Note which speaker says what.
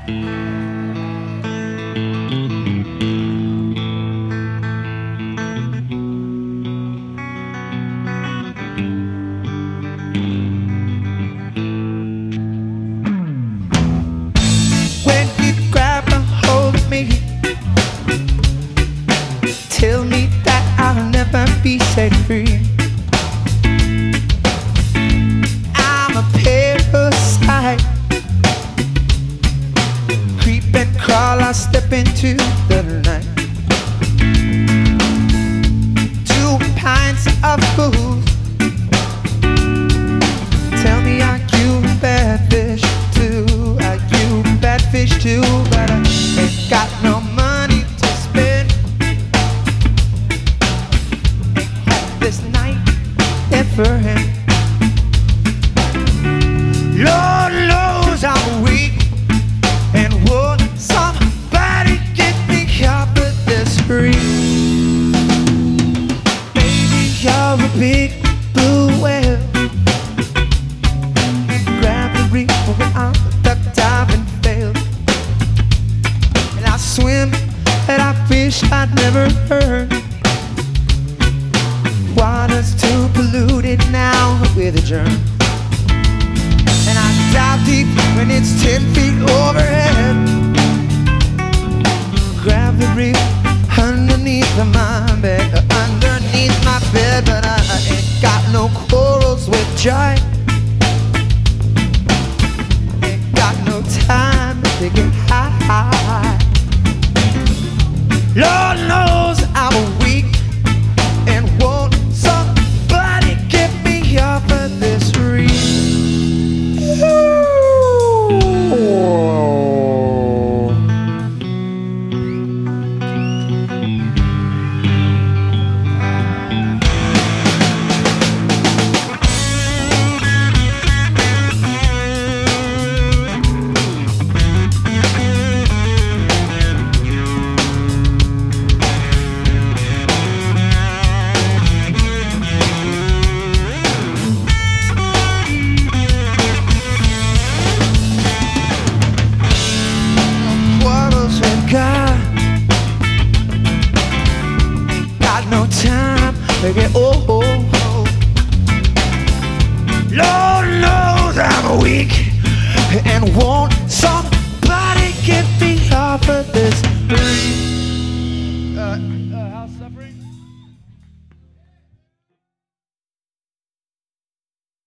Speaker 1: When you grab a hold of me, tell me that I'll never be set free. I'm a parasite, creep and crawl, I step into the night. 2 pints of booze, tell me, are you bad fish too? Are you bad fish too? But I ain't got no money to spend. Ain't had this night ever end. Lord knows I'm weak and won't somebody get me off of this street. Baby, you're a big blue whale. Grab the reef when I'm duck diving failed. And I swim and I fish I'd never heard. Water's too polluted now with a germ. And I dive deep when it's 10 feet overhead. Grab the reef underneath my bed, underneath my bed. But I ain't got no quarrels with joy. Ain't got no time to get high. Lord knows I'm weak and won't somebody get me off of this reef. No time, baby, oh, oh, oh. Lord knows I'm weak